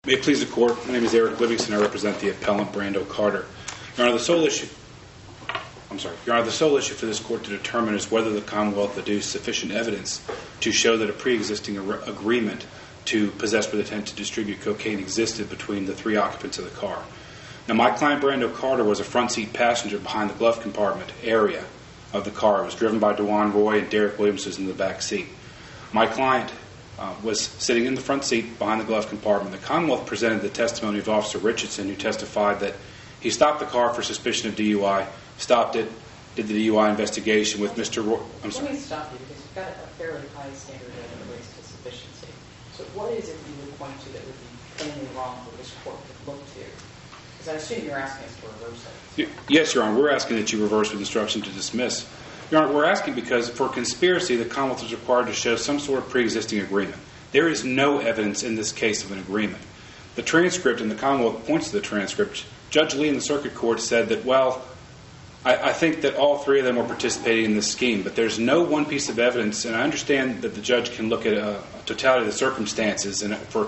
May it please the Court, my name is Eric Livingston. I represent the appellant Brando Carter. Your Honor, the sole issue for this Court to determine is whether the Commonwealth adduced sufficient evidence to show that a pre-existing agreement to possess with intent to distribute cocaine existed between the three occupants of the car. Now, my client Brando Carter was a front seat passenger behind the glove compartment area of the car. It was driven by DeJuan Roy, and Derek Williams was in the back seat. My client was sitting in the front seat behind the glove compartment. The Commonwealth presented the testimony of Officer Richardson, who testified that he stopped the car for suspicion of DUI, stopped it, did the DUI investigation with Mr. Roy. Let me stop you, because you've got a fairly high standard as it relates to sufficiency. So what is it you would point to that would be plainly wrong for this Court to look to? Because I assume you're asking us to reverse it. Yes, Your Honor. We're asking that you reverse with instruction to dismiss. Your Honor, we're asking because for conspiracy, the Commonwealth is required to show some sort of pre-existing agreement. There is no evidence in this case of an agreement. The transcript, and the Commonwealth points to the transcript, Judge Lee in the Circuit Court said that, well, I think that all three of them were participating in this scheme, but there's no one piece of evidence, and I understand that the judge can look at a totality of the circumstances for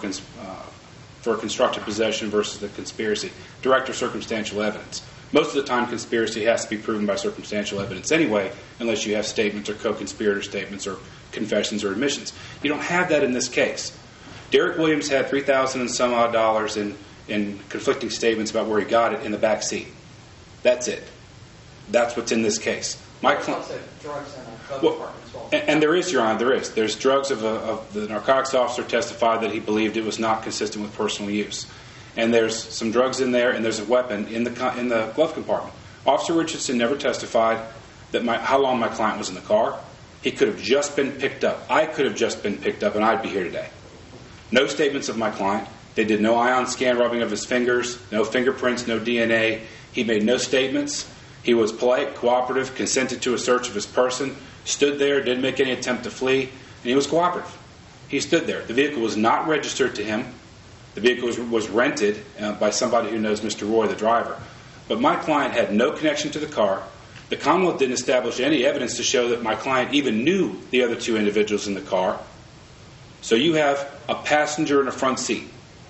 a constructive possession versus the conspiracy, direct or circumstantial evidence. Most of the time, conspiracy has to be proven by circumstantial evidence anyway, unless you have statements or co-conspirator statements or confessions or admissions. You don't have that in this case. Derek Williams had $3,000 and some odd dollars in conflicting statements about where he got it in the back seat. That's it. That's what's in this case. There's also drugs in the glove compartment as well. And there is, Your Honor, there is. There's drugs of the narcotics officer testified that he believed it was not consistent with personal use. And there's some drugs in there, and there's a weapon in the glove compartment. Officer Richardson never testified that how long my client was in the car. He could have just been picked up. I could have just been picked up, and I'd be here today. No statements of my client. They did no ion scan rubbing of his fingers, no fingerprints, no DNA. He made no statements. He was polite, cooperative, consented to a search of his person, stood there, didn't make any attempt to flee, and he was cooperative. He stood there. The vehicle was not registered to him. The vehicle was rented by somebody who knows Mr. Roy, the driver. But my client had no connection to the car. The Commonwealth didn't establish any evidence to show that my client even knew the other two individuals in the car. So you have a passenger in a front seat.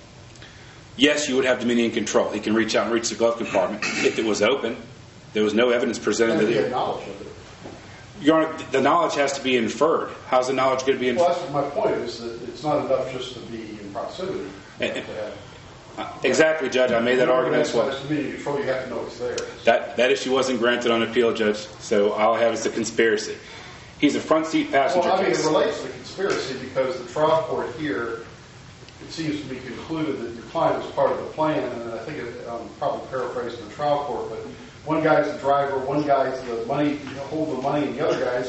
Yes, you would have dominion and control. He can reach out and reach the glove compartment if it was open. There was no evidence presented that he had knowledge of it. Your Honor, the knowledge has to be inferred. How's the knowledge going to be inferred? Well, that's my point, is that it's not enough just to be in proximity. Exactly, Judge. I made that argument as well. Dominion and control, you have to know it's there. That issue wasn't granted on appeal, Judge, so all I have is the conspiracy. He's a front seat passenger. Well, it relates to the conspiracy because the trial court here, it seems to be concluded that your client was part of the plan, and I think I'm probably paraphrasing the trial court, but one guy's the driver, one guy's the money, hold the money, and the other guy's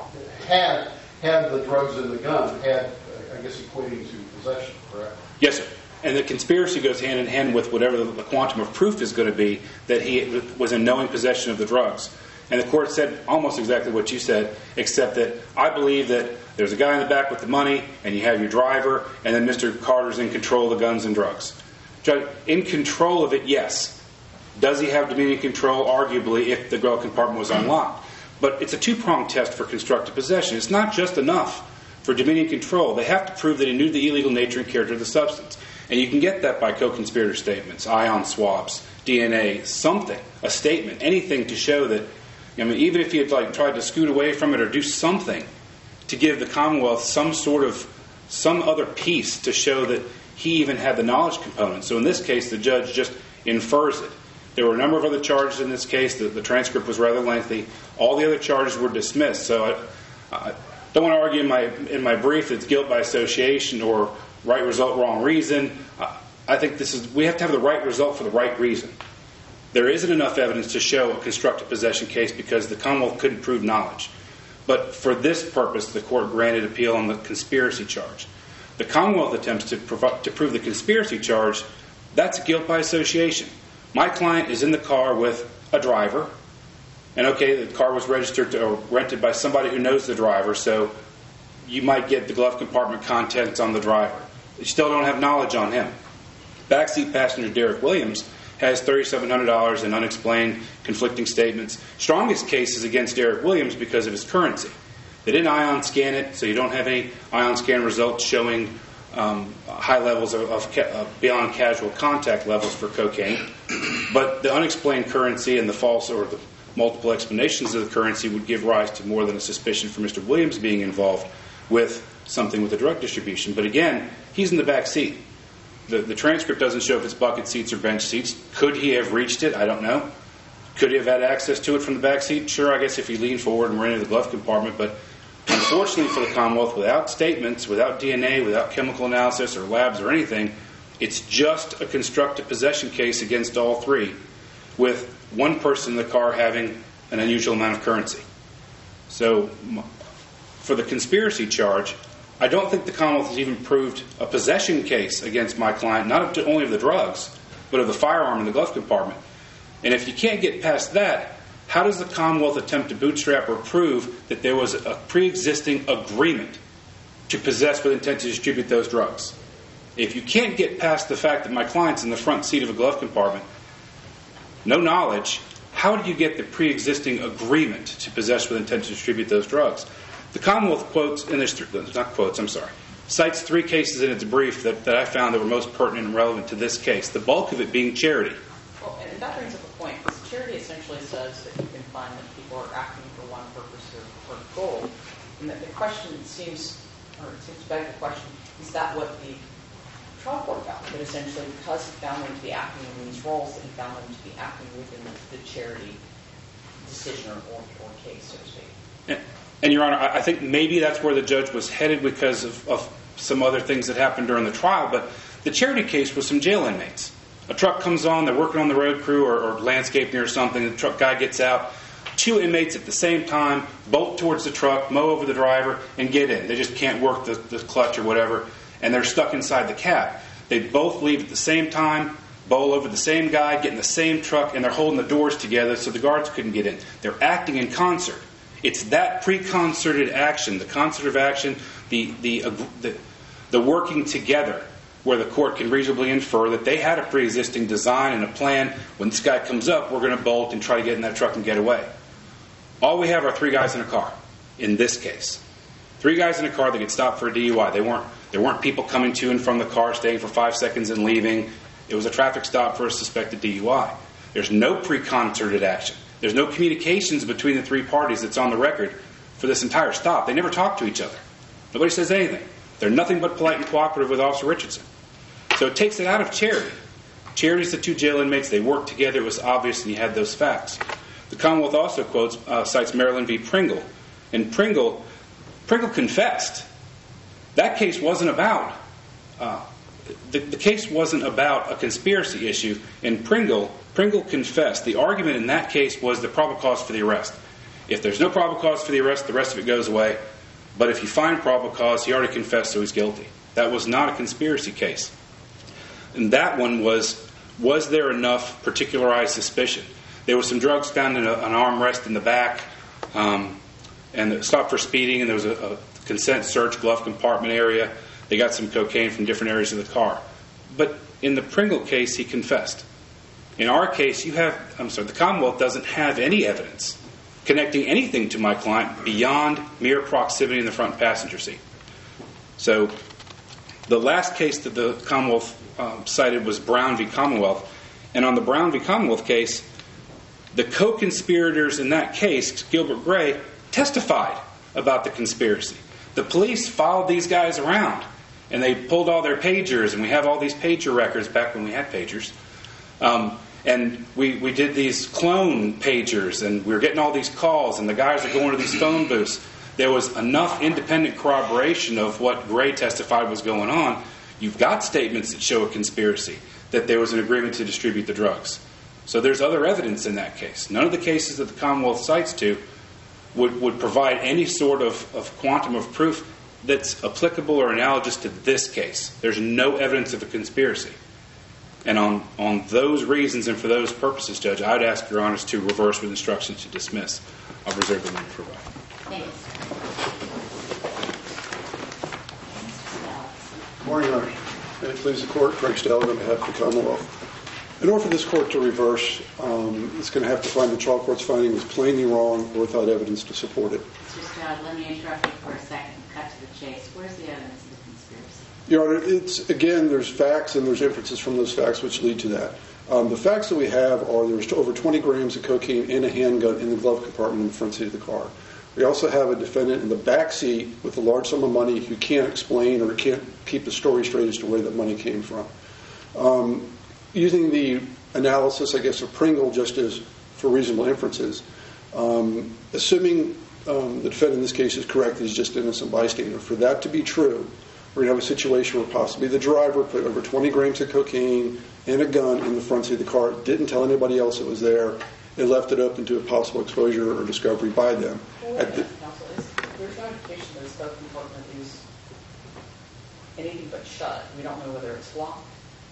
had the drugs in the gun, I guess equating to possession, correct? Yes, sir. And the conspiracy goes hand in hand with whatever the quantum of proof is going to be that he was in knowing possession of the drugs. And the court said almost exactly what you said, except that I believe that there's a guy in the back with the money, and you have your driver, and then Mr. Carter's in control of the guns and drugs. Judge, in control of it, yes. Does he have dominion and control? Arguably, if the glove compartment was unlocked. But it's a two-pronged test for constructive possession. It's not just enough for dominion and control. They have to prove that he knew the illegal nature and character of the substance. And you can get that by co-conspirator statements, ion swabs, DNA, something, a statement, anything to show that, even if he had tried to scoot away from it or do something to give the Commonwealth some other piece to show that he even had the knowledge component. So in this case, the judge just infers it. There were a number of other charges in this case. The transcript was rather lengthy. All the other charges were dismissed. So I don't want to argue in my brief that it's guilt by association or right result, wrong reason. I think we have to have the right result for the right reason. There isn't enough evidence to show a constructive possession case because the Commonwealth couldn't prove knowledge. But for this purpose, the court granted appeal on the conspiracy charge. The Commonwealth attempts to prove the conspiracy charge. That's guilt by association. My client is in the car with a driver, and the car was registered or rented by somebody who knows the driver, so you might get the glove compartment contents on the driver. You still don't have knowledge on him. Backseat passenger Derek Williams has $3,700 in unexplained conflicting statements. Strongest case is against Derek Williams because of his currency. They didn't ion scan it, so you don't have any ion scan results showing high levels of beyond casual contact levels for cocaine. But the unexplained currency and the false or the multiple explanations of the currency would give rise to more than a suspicion for Mr. Williams being involved with something with the drug distribution. But again, he's in the back seat. The transcript doesn't show if it's bucket seats or bench seats. Could he have reached it? I don't know. Could he have had access to it from the back seat? Sure, I guess if he leaned forward and ran into the glove compartment. But unfortunately for the Commonwealth, without statements, without DNA, without chemical analysis or labs or anything, it's just a constructive possession case against all three, with one person in the car having an unusual amount of currency. So for the conspiracy charge, I don't think the Commonwealth has even proved a possession case against my client, not only of the drugs, but of the firearm in the glove compartment. And if you can't get past that, how does the Commonwealth attempt to bootstrap or prove that there was a pre-existing agreement to possess with intent to distribute those drugs? If you can't get past the fact that my client's in the front seat of a glove compartment, no knowledge, how do you get the pre-existing agreement to possess with intent to distribute those drugs? The Commonwealth cites three cases in its brief that I found that were most pertinent and relevant to this case, the bulk of it being Charity. Well, and that brings up a point, because Charity essentially says that you can find that people are acting for one purpose or goal, and that the question seems to beg the question, is that what the trial court found? That essentially, because he found them to be acting in these roles, that he found them to be acting within the Charity decision or case, so to speak. And, Your Honor, I think maybe that's where the judge was headed because of some other things that happened during the trial. But the Charity case was some jail inmates. A truck comes on, they're working on the road crew or landscaping or something. The truck guy gets out. Two inmates at the same time bolt towards the truck, mow over the driver, and get in. They just can't work the clutch or whatever, and they're stuck inside the cab. They both leave at the same time, bowl over the same guy, get in the same truck, and they're holding the doors together so the guards couldn't get in. They're acting in concert. It's that pre-concerted action, the concerted action, the working together, where the court can reasonably infer that they had a pre-existing design and a plan. When this guy comes up, we're going to bolt and try to get in that truck and get away. All we have are three guys in a car, in this case. Three guys in a car that get stopped for a DUI. There weren't people coming to and from the car, staying for 5 seconds and leaving. It was a traffic stop for a suspected DUI. There's no pre-concerted action. There's no communications between the three parties that's on the record for this entire stop. They never talk to each other. Nobody says anything. They're nothing but polite and cooperative with Officer Richardson. So it takes it out of Charity. Charity's the two jail inmates. They worked together. It was obvious, and you had those facts. The Commonwealth also cites Maryland v. Pringle. And Pringle confessed. That case wasn't about... The case wasn't about a conspiracy issue. In Pringle confessed. The argument in that case was the probable cause for the arrest. If there's no probable cause for the arrest, the rest of it goes away. But if you find probable cause, he already confessed, so he's guilty. That was not a conspiracy case. And that one was there enough particularized suspicion? There was some drugs found in an armrest in the back, and stopped for speeding, and there was a consent search glove compartment area. They got some cocaine from different areas of the car. But in the Pringle case, he confessed. In our case, the Commonwealth doesn't have any evidence connecting anything to my client beyond mere proximity in the front passenger seat. So the last case that the Commonwealth cited was Brown v. Commonwealth. And on the Brown v. Commonwealth case, the co-conspirators in that case, Gilbert Gray, testified about the conspiracy. The police followed these guys around, and they pulled all their pagers, and we have all these pager records back when we had pagers. And we did these clone pagers, and we were getting all these calls, and the guys are going to these phone booths. There was enough independent corroboration of what Gray testified was going on. You've got statements that show a conspiracy, that there was an agreement to distribute the drugs. So there's other evidence in that case. None of the cases that the Commonwealth cites to would provide any sort of quantum of proof that's applicable or analogous to this case. There's no evidence of a conspiracy. And on those reasons and for those purposes, Judge, I would ask Your Honors to reverse with instructions to dismiss. I'll reserve the room for rebuttal. Thank you. Good morning, Your Honor. May it please the Court, Craig Stallion on behalf of the Commonwealth. In order for this Court to reverse, it's going to have to find the trial court's finding was plainly wrong or without evidence to support it. Mr. Stout, let me interrupt you for a second and cut to the chase. Where's the evidence of the conspiracy? Your Honor, there's facts and there's inferences from those facts which lead to that. The facts that we have are there was over 20 grams of cocaine in a handgun in the glove compartment in the front seat of the car. We also have a defendant in the back seat with a large sum of money who can't explain or can't keep the story straight as to where that money came from. Using the analysis, I guess, of Pringle just as for reasonable inferences, assuming the defendant in this case is correct, he's just an innocent bystander. For that to be true, we're going to have a situation where possibly the driver put over 20 grams of cocaine and a gun in the front seat of the car, didn't tell anybody else it was there, and left it open to a possible exposure or discovery by them. Well, wait a minute, counsel. There's no indication that the glove compartment is anything but shut. We don't know whether it's locked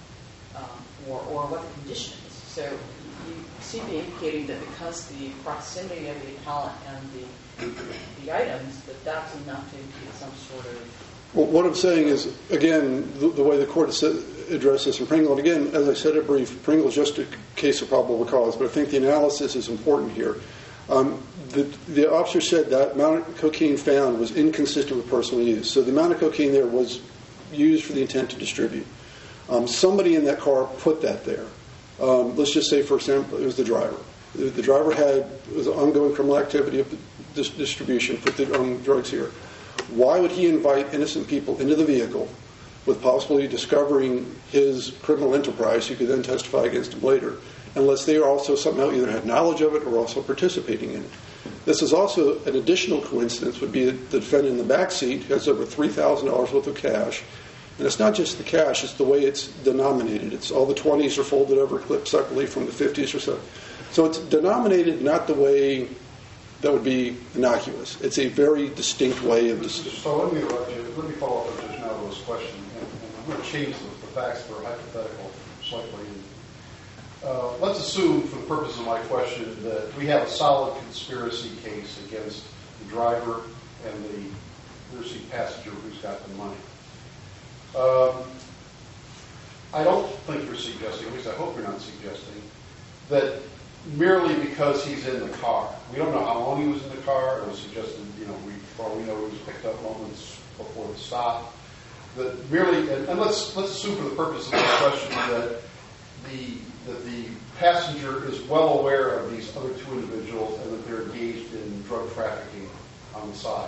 or what the condition is. So you seem to be indicating that because the proximity of the appellant and the items, that's enough to indicate some sort of... Well, what I'm saying is, again, the way the court addressed this in Pringle, and again, as I said in brief, Pringle is just a case of probable cause, but I think the analysis is important here. The officer said that amount of cocaine found was inconsistent with personal use. So the amount of cocaine there was used for the intent to distribute. Somebody in that car put that there. Let's just say, for example, it was the driver. The driver was ongoing criminal activity of distribution, put the drugs here. Why would he invite innocent people into the vehicle with possibly discovering his criminal enterprise who could then testify against him later, unless they also somehow either had knowledge of it or also participating in it? This is also an additional coincidence would be that the defendant in the back seat has over $3,000 worth of cash. And it's not just the cash, it's the way it's denominated. It's all the 20s are folded over, clipped separately from the 50s or so. So it's denominated not the way that would be innocuous. It's a very distinct way of... So let me interrupt you. Let me follow up on Judge Melville's question. And I'm going to change the facts for hypothetical slightly. Let's assume, for the purpose of my question, that we have a solid conspiracy case against the driver and the rear seat passenger who's got the money. I don't think you're suggesting, at least I hope you're not suggesting, that merely because he's in the car. We don't know how long he was in the car. It was suggested, we know he was picked up moments before the stop. That merely, and let's assume for the purpose of this question that the passenger is well aware of these other two individuals and that they're engaged in drug trafficking on the side.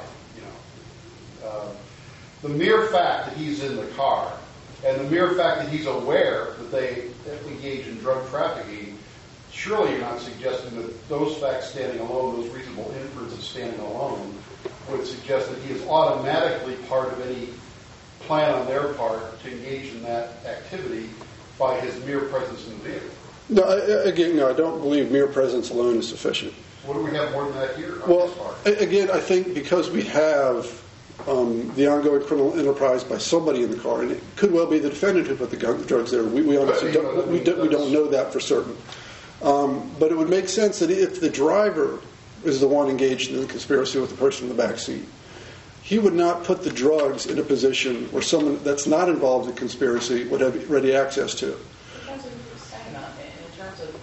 The mere fact that he's in the car and the mere fact that he's aware that they engage in drug trafficking, surely you're not suggesting that those facts standing alone, those reasonable inferences standing alone, would suggest that he is automatically part of any plan on their part to engage in that activity by his mere presence in the vehicle. No, I don't believe mere presence alone is sufficient. What do we have more than that here? Well, again, I think because we have the ongoing criminal enterprise by somebody in the car, and it could well be the defendant who put the drugs there. We honestly don't know that for certain. But it would make sense that if the driver is the one engaged in the conspiracy with the person in the back seat, he would not put the drugs in a position where someone that's not involved in the conspiracy would have ready access to. In terms of in terms of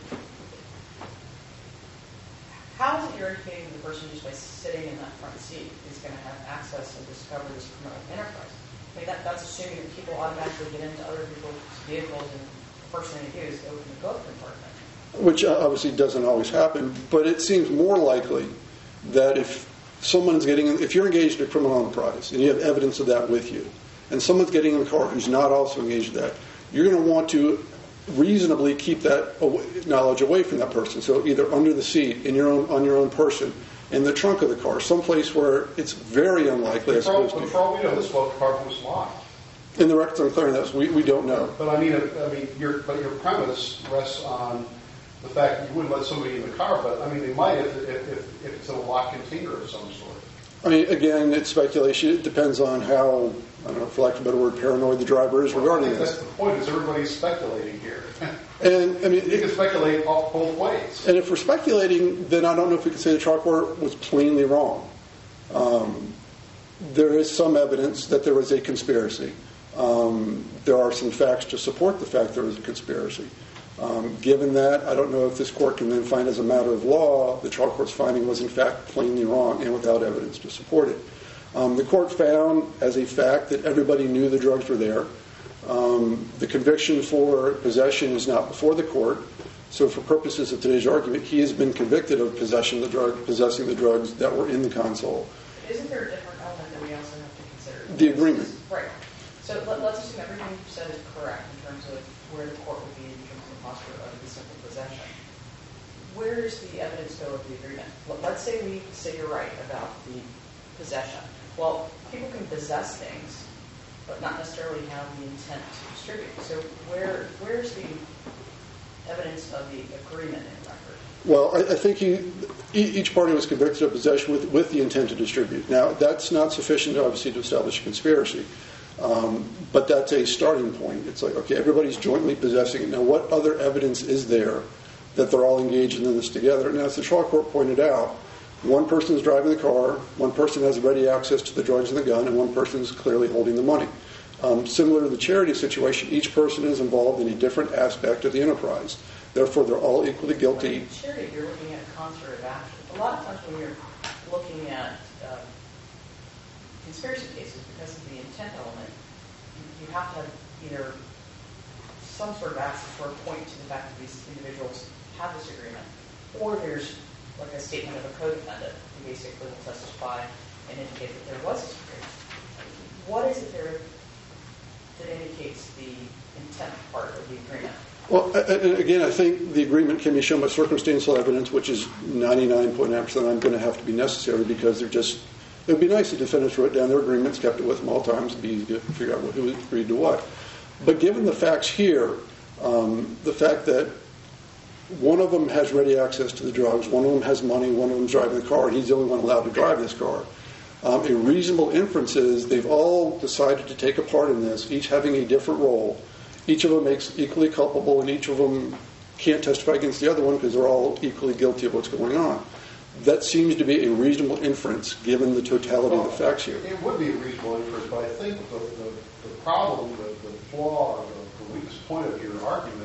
how is it you're indicating the person just by sitting in that front seat is going to have access and discover this criminal enterprise? I mean, that's assuming that people automatically get into other people's vehicles and the first thing they do is open the glove compartment. Which obviously doesn't always happen, but it seems more likely that if you're engaged in a criminal enterprise and you have evidence of that with you, and someone's getting in the car who's not also engaged in that, you're going to want to reasonably keep that knowledge away from that person. So either under the seat, on your own person, in the trunk of the car, someplace where it's very unlikely. For all we know, this glove compartment was locked. In the records I'm clearing those, we don't know. But your premise rests on the fact that you wouldn't let somebody in the car, but they might if it's in a locked container of some sort. Again, it's speculation. It depends on how, for lack of a better word, paranoid the driver is regarding this. That's the point, is everybody's speculating here. And you can speculate both ways. And if we're speculating, then I don't know if we can say the trial court was plainly wrong. There is some evidence that there was a conspiracy. There are some facts to support the fact there was a conspiracy. Given that, I don't know if this court can then find as a matter of law the trial court's finding was in fact plainly wrong and without evidence to support it. The court found as a fact that everybody knew the drugs were there. The conviction for possession is not before the court. So for purposes of today's argument, he has been convicted of possessing the drugs that were in the console. Isn't there a different element that we also have to consider? The agreement. Right. So let's assume everything you've said is correct in terms of where the court would be in terms of the posture of the simple possession. Where does the evidence go of the agreement? Let's say we say you're right about the possession. Well, people can possess things, but not necessarily have the intent to distribute. So where's the evidence of the agreement in the record? Well, I think each party was convicted of possession with the intent to distribute. Now, that's not sufficient, obviously, to establish a conspiracy. But that's a starting point. It's like, okay, everybody's jointly possessing it. Now, what other evidence is there that they're all engaged in this together? And as the trial court pointed out, one person is driving the car, one person has ready access to the drugs and the gun, and one person is clearly holding the money. Similar to the charity situation, each person is involved in a different aspect of the enterprise. Therefore, they're all equally guilty. In charity, you're looking at a concert of action. A lot of times when you're looking at conspiracy cases, because of the intent element, you have to have either some sort of access or point to the fact that these individuals have this agreement, or there's like a statement of a co-defendant who basically will testify and indicate that there was this agreement. What is it there that indicates the intent part of the agreement? Well, again, I think the agreement can be shown by circumstantial evidence, which is 99.9% I'm going to have to be necessary because it would be nice if defendants wrote down their agreements, kept it with them all times, it'd be easy to figure out who agreed to what. But given the facts here, the fact that one of them has ready access to the drugs, one of them has money, one of them's driving the car, and he's the only one allowed to drive this car. A reasonable inference is they've all decided to take a part in this, each having a different role. Each of them makes equally culpable, and each of them can't testify against the other one because they're all equally guilty of what's going on. That seems to be a reasonable inference given the totality of the facts here. It would be a reasonable inference, but I think the problem, the flaw, or the weakest point of your argument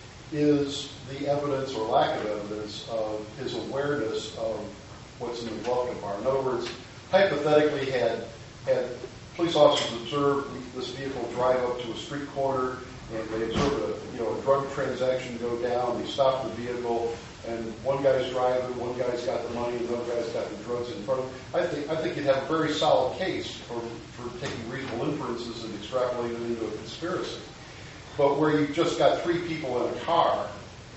is the evidence or lack of evidence of his awareness of what's in the glove compartment. In other words, hypothetically, had police officers observed this vehicle drive up to a street corner and they observed a drug transaction go down, they stop the vehicle, and one guy's driving, one guy's got the money, and the other guy's got the drugs in front of him. I think you'd have a very solid case for taking reasonable inferences and extrapolating them into a conspiracy. But where you've just got three people in a car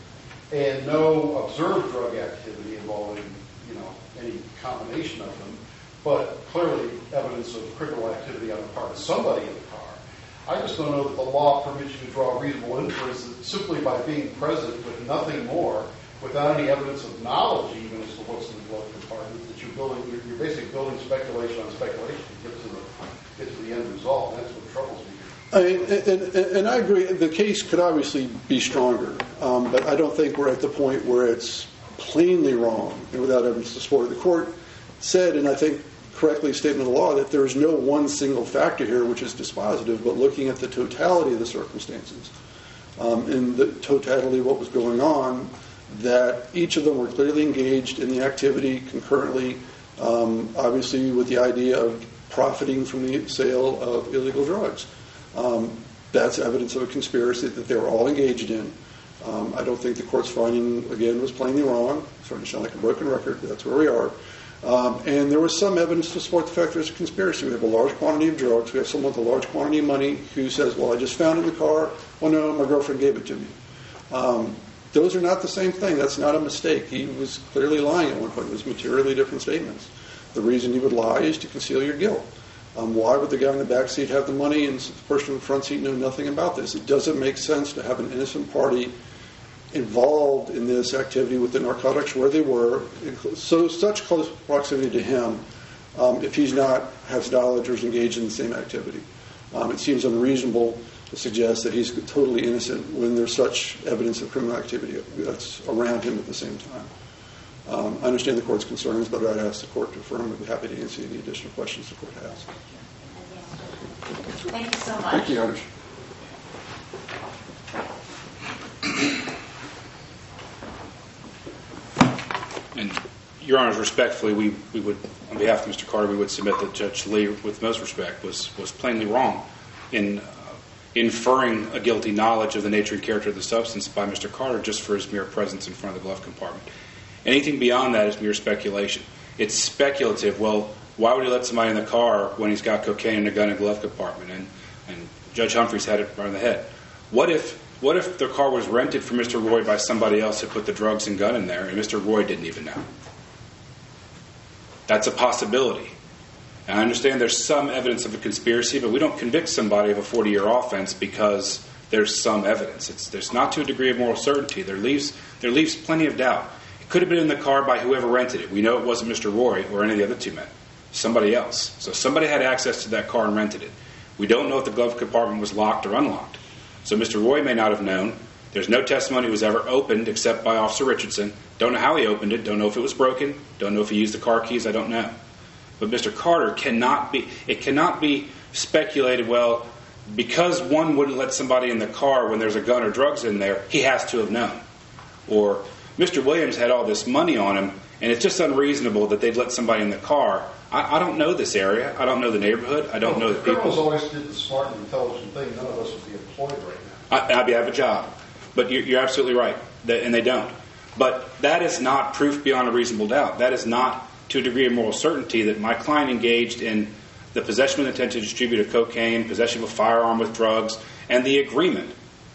and no observed drug activity involving, any combination of them, but clearly evidence of criminal activity on the part of somebody in the car, I just don't know that the law permits you to draw a reasonable inference that simply by being present with nothing more, without any evidence of knowledge even as to what's in the glove compartment, that you're basically building speculation on speculation to get to the end result, and that's what troubles me. And I agree, the case could obviously be stronger, but I don't think we're at the point where it's plainly wrong and without evidence to support it. The court said, and I think correctly statement of the law, that there is no one single factor here which is dispositive, but looking at the totality of the circumstances and the totality of what was going on, that each of them were clearly engaged in the activity concurrently, obviously with the idea of profiting from the sale of illegal drugs. That's evidence of a conspiracy that they were all engaged in. I don't think the court's finding, again, was plainly wrong. It's starting to sound like a broken record, but that's where we are. And there was some evidence to support the fact there's a conspiracy. We have a large quantity of drugs. We have someone with a large quantity of money who says, well, I just found it in the car. Well, no, my girlfriend gave it to me. Those are not the same thing. That's not a mistake. He was clearly lying at one point. It was materially different statements. The reason he would lie is to conceal your guilt. Why would the guy in the back seat have the money and the person in the front seat know nothing about this? It doesn't make sense to have an innocent party involved in this activity with the narcotics where they were, so such close proximity to him, if he's not, has knowledge or is engaged in the same activity. It seems unreasonable to suggest that he's totally innocent when there's such evidence of criminal activity that's around him at the same time. I understand the court's concerns, but I'd ask the court to affirm. I'd be happy to answer any additional questions the court has. Thank you so much. Thank you, Your Honor. And Your Honors, respectfully, we would on behalf of Mr. Carter, we would submit that Judge Lee, with most respect, was plainly wrong in inferring a guilty knowledge of the nature and character of the substance by Mr. Carter just for his mere presence in front of the glove compartment. Anything beyond that is mere speculation. It's speculative. Well, why would he let somebody in the car when he's got cocaine and a gun in the glove compartment? And Judge Humphreys had it right on the head. What if the car was rented from Mr. Roy by somebody else who put the drugs and gun in there, and Mr. Roy didn't even know? That's a possibility. And I understand there's some evidence of a conspiracy, but we don't convict somebody of a 40-year offense because there's some evidence. There's not to a degree of moral certainty. There leaves plenty of doubt. It could have been in the car by whoever rented it. We know it wasn't Mr. Roy or any of the other two men. Somebody else. So somebody had access to that car and rented it. We don't know if the glove compartment was locked or unlocked. So Mr. Roy may not have known. There's no testimony it was ever opened except by Officer Richardson. Don't know how he opened it. Don't know if it was broken. Don't know if he used the car keys. I don't know. But Mr. Carter cannot be speculated, well, because one wouldn't let somebody in the car when there's a gun or drugs in there, he has to have known. Or Mr. Williams had all this money on him, and it's just unreasonable that they'd let somebody in the car. I don't know this area. I don't know the neighborhood. I don't know the people. Criminals always did the smart and intelligent thing. None of us would be employed right now. I have a job. But you're absolutely right, and they don't. But that is not proof beyond a reasonable doubt. That is not to a degree of moral certainty that my client engaged in the possession with intent to distribute a cocaine, possession of a firearm with drugs, and the agreement.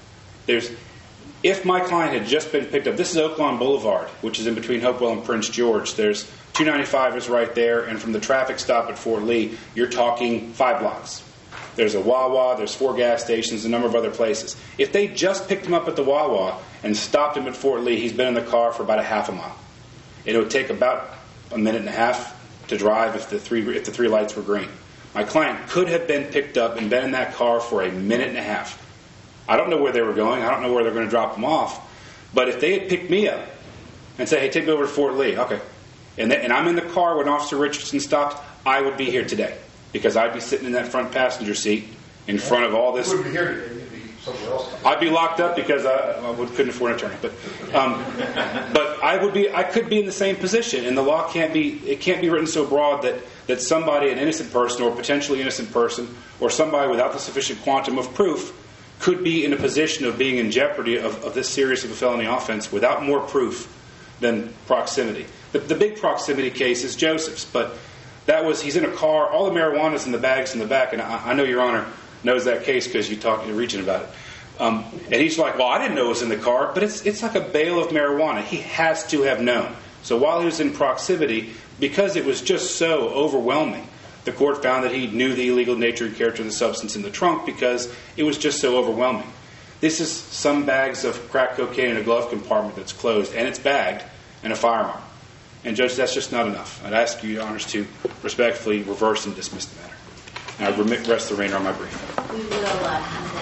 If my client had just been picked up, this is Oaklawn Boulevard, which is in between Hopewell and Prince George. There's 295 is right there, and from the traffic stop at Fort Lee, you're talking 5 blocks. There's a Wawa, there's 4 gas stations, a number of other places. If they just picked him up at the Wawa and stopped him at Fort Lee, he's been in the car for about a half a mile. It would take about a minute and a half to drive if the three lights were green. My client could have been picked up and been in that car for a minute and a half. I don't know where they were going. I don't know where they're going to drop him off. But if they had picked me up and said, hey, take me over to Fort Lee, okay, and I'm in the car when Officer Richardson stopped, I would be here today because I'd be sitting in that front passenger seat in front of all this. You wouldn't be here today. You'd be somewhere else. I'd be locked up because I couldn't afford an attorney. But I could be in the same position, and the law can't be written so broad that somebody, an innocent person or potentially innocent person, or somebody without the sufficient quantum of proof could be in a position of being in jeopardy of this serious of a felony offense without more proof than proximity. The big proximity case is Joseph's, but he's in a car, all the marijuana's in the bags in the back, and I know Your Honor knows that case because you talked to Regent about it. And he's like, well, I didn't know it was in the car, but it's like a bale of marijuana. He has to have known. So while he was in proximity, because it was just so overwhelming, the court found that he knew the illegal nature and character of the substance in the trunk because it was just so overwhelming. This is some bags of crack cocaine in a glove compartment that's closed, and it's bagged, and a firearm. And Judge, that's just not enough. I'd ask you, Your Honors, to respectfully reverse and dismiss the matter. And I rest the remainder on my brief. We will have that.